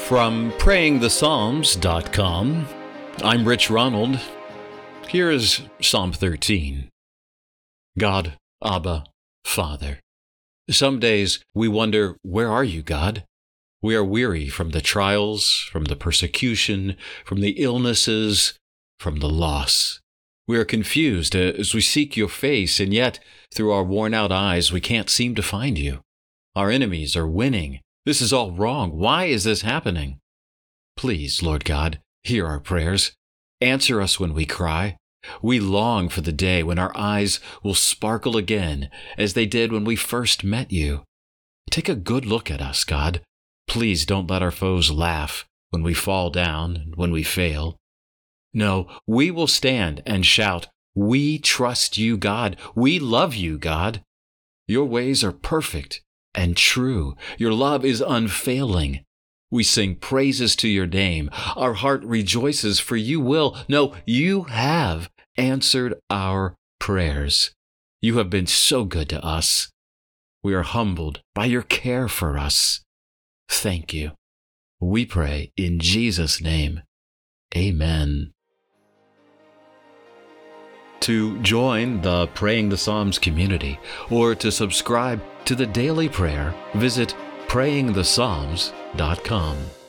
From prayingthepsalms.com, I'm Rich Ronald. Here is Psalm 13. God, Abba, Father. Some days we wonder, where are you, God? We are weary from the trials, from the persecution, from the illnesses, from the loss. We are confused as we seek your face, and yet, through our worn-out eyes, we can't seem to find you. Our enemies are winning. This is all wrong. Why is this happening? Please, Lord God, hear our prayers. Answer us when we cry. We long for the day when our eyes will sparkle again as they did when we first met you. Take a good look at us, God. Please don't let our foes laugh when we fall down and when we fail. No, we will stand and shout, "We trust you, God. We love you, God. Your ways are perfect and true. Your love is unfailing. We sing praises to your name. Our heart rejoices, for you have answered our prayers. You have been so good to us. We are humbled by your care for us. Thank you. We pray in Jesus' name. Amen. To join the Praying the Psalms community or to subscribe to the Daily Prayer, visit prayingthepsalms.com.